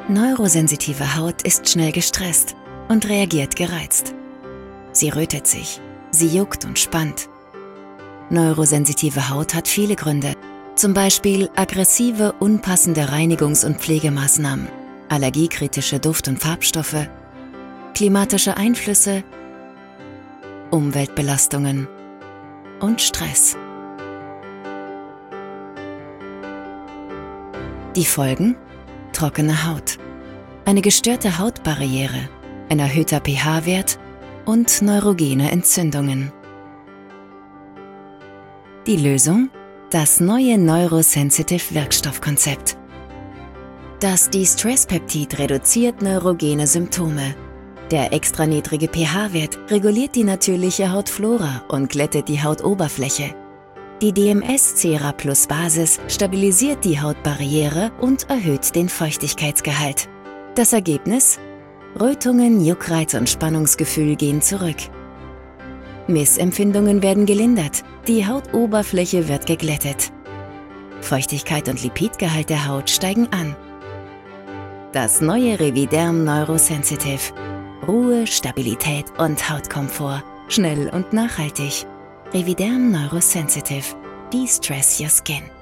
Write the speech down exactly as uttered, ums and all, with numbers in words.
Neurosensitive Haut ist schnell gestresst und reagiert gereizt. Sie rötet sich, sie juckt und spannt. Neurosensitive Haut hat viele Gründe, zum Beispiel aggressive, unpassende Reinigungs- und Pflegemaßnahmen, allergiekritische Duft- und Farbstoffe, klimatische Einflüsse, Umweltbelastungen und Stress. Die Folgen? Trockene Haut, eine gestörte Hautbarriere, ein erhöhter pH-Wert und neurogene Entzündungen. Die Lösung? Das neue Neurosensitive Wirkstoffkonzept. Das De-Stress-Peptid reduziert neurogene Symptome. Der extra niedrige pH-Wert reguliert die natürliche Hautflora und glättet die Hautoberfläche. Die D M S-Cera Plus Basis stabilisiert die Hautbarriere und erhöht den Feuchtigkeitsgehalt. Das Ergebnis? Rötungen, Juckreiz und Spannungsgefühl gehen zurück. Missempfindungen werden gelindert, die Hautoberfläche wird geglättet. Feuchtigkeit und Lipidgehalt der Haut steigen an. Das neue Reviderm Neurosensitive. Ruhe, Stabilität und Hautkomfort. Schnell und nachhaltig. Reviderm Neurosensitive. De-stress your skin.